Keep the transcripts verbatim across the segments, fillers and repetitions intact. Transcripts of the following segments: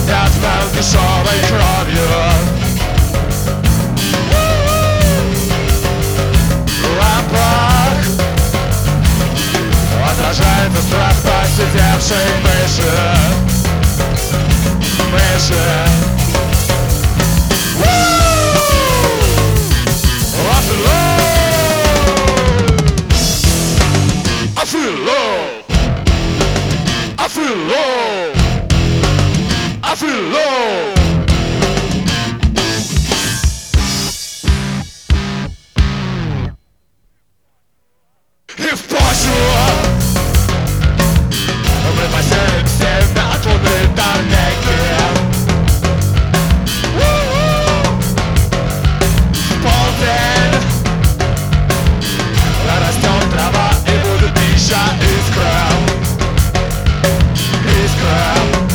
пахнет смел дешевой кровью. В лампах отражается страх посидевшей мыши. Мыши. I feel low. I feel low. I feel low. И в почву мы посеем семя от луны до неги. В полдень растет трава и будет пища искра. Искра.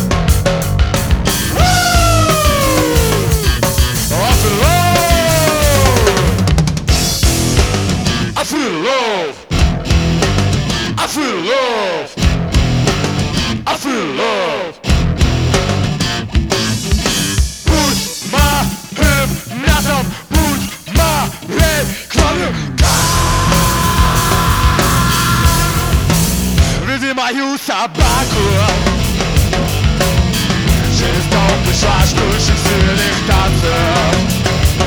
I feel love. I feel love. I feel love. Будь моим мясом, будь моей кровью. Веди мою собаку через толпы жаждущих сильных танцев.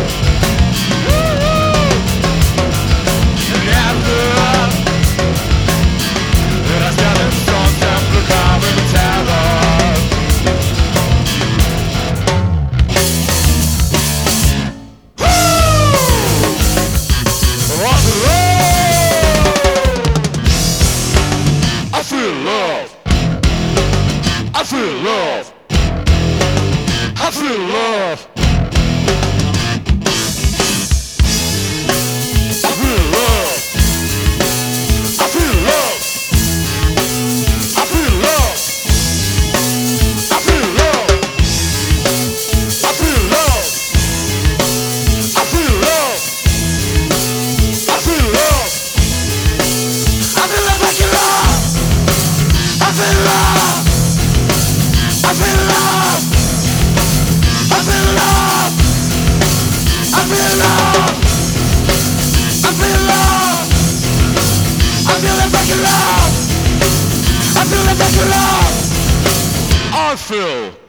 I feel love. I feel love. I feel love. I feel love. I feel love. I feel love. I feel love. I feel love. I feel love. I feel love. I feel love like you love. I feel love. I feel love. I feel love. I feel love. I feel love. I feel it like you love. I feel it like you love. I feel.